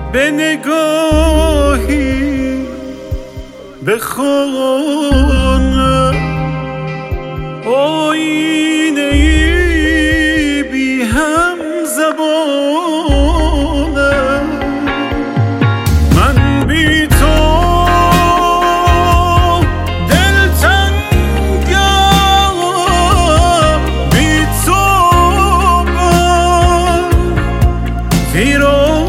به نگاهی به خانه آینه ای بی هم زبانه من بی تو دلتنگم بی تو ویرانه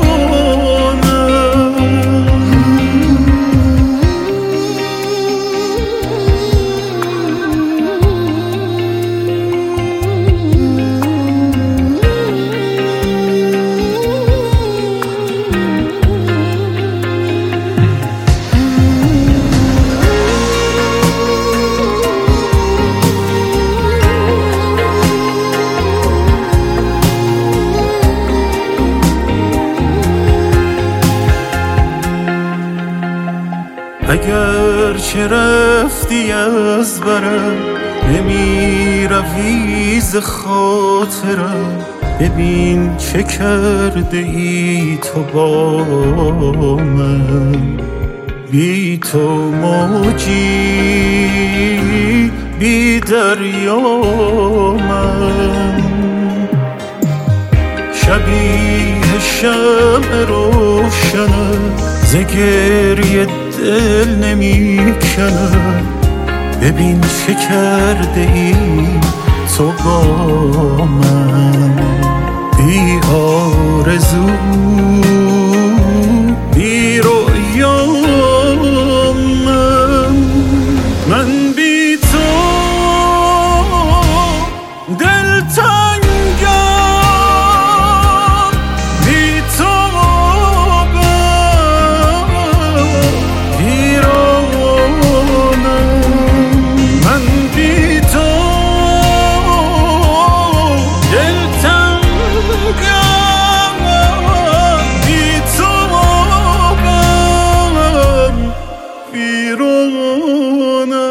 اگر چه رفتی از برم نمی روی ز خاطرم ببین چه کرده ای تو با من بی تو موجی بی دریا من شبیه شمع روشنم ز گریه دل نمی کنم ببین چه کرده ای تو با من بی آرزو بی رویا من بی تو دلتنگم بی تو بیرون